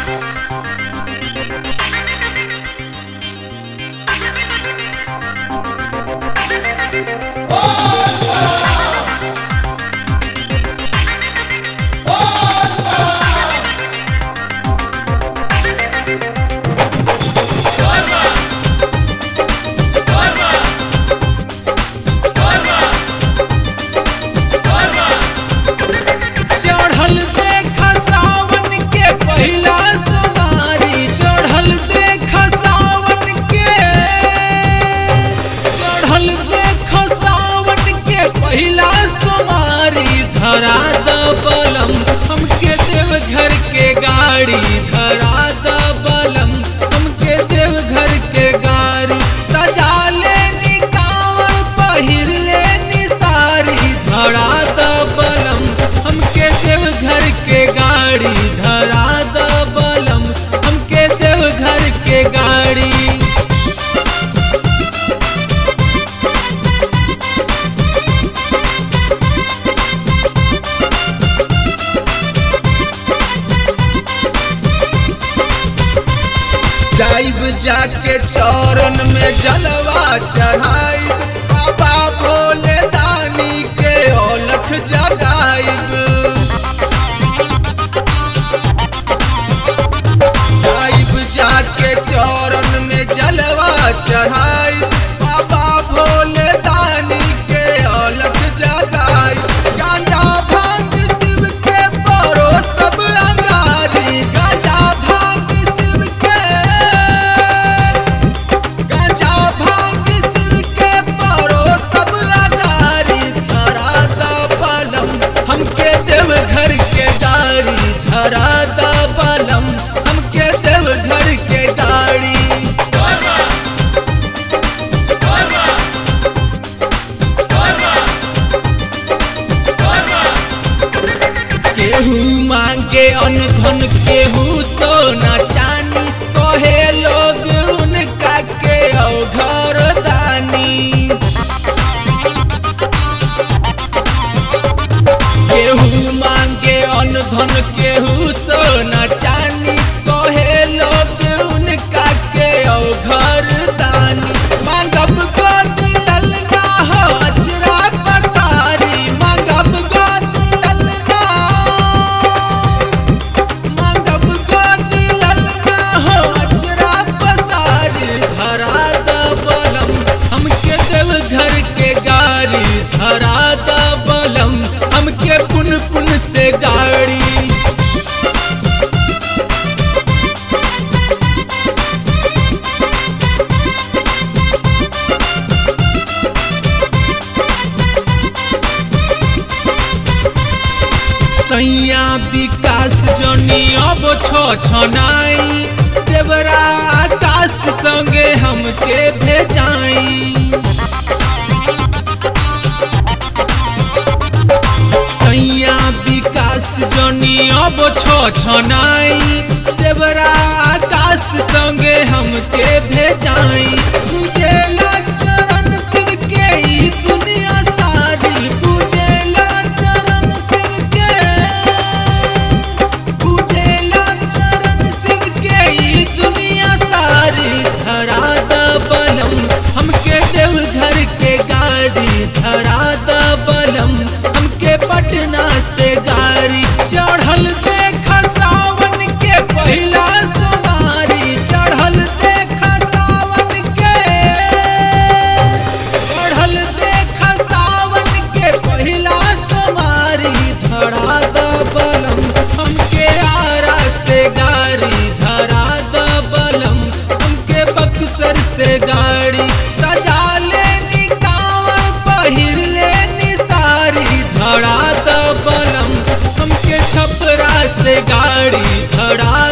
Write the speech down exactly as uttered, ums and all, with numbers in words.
धरा द बलम हमके देवघर के गाड़ी, धरा द बलम हमके देवघर के गाड़ी, सजा लेनी कांवर पहिर लेनी सारी, धरा द बलम हमके देवघर के गाड़ी, धरा द बलम हमके देवघर के गाड़ी। जाइब जाके चौरन में जलवा चढ़ाइब, बाबा भोले दानी के औलख जगाइब। जाइब जाके चौरन में जलवा चढ़ाइब, बाबा भोले दानी के औलख जगाइब। गांजा भांग शिव के परो सब अंगारी, गांजा भांग शिव के हमके देवघर के गाड़ी, धरा द बलम हमके देवघर के गाड़ी। केहू मांगे अनधन केहू सोना चांदी, कहे लोग उनका के औघर दानी। केहू मांगे अनधन केहू सोना चांदी, कहे लोग उनका के औघर दानी। मांगब गोद ललना हो अचरा पसारी, मांगब गोद ललना, मांगब गोद ललना हो अचरा पसारी, धरा द बलम हमके देवघर के गाड़ी, धरा द बलम हमके पुन पुन से गाड़ी। सैया विकास जनी अब छो छनाई, देवरा आकाश संगे हमके भेजाई। सैया विकास जनी अब छो छनाई, देवरा आकाश संगे हमके भेजाई। पूजेला चरण शिव के ई दुनिया सारी, पूजेला चरण शिव के, पूजेला चरण शिव के ई दुनिया सारी, धरा द बलम हमके देवघर के गाड़ी, धरा द बलम हमके पटना से गाड़ी। चढ़ल देख सावन के पहिला सोमारी, चढ़ल देख सावन के, चढ़ल देख सावन के पहिला सोमारी, धरा द बलम हमके आरा से गाड़ी, धरा द बलम हमके बक्सर से गाड़ी, सजा लेनी कांवर पहिर लेनी सारी, धरा द बलम हमके छपरा से गाड़ी, धरा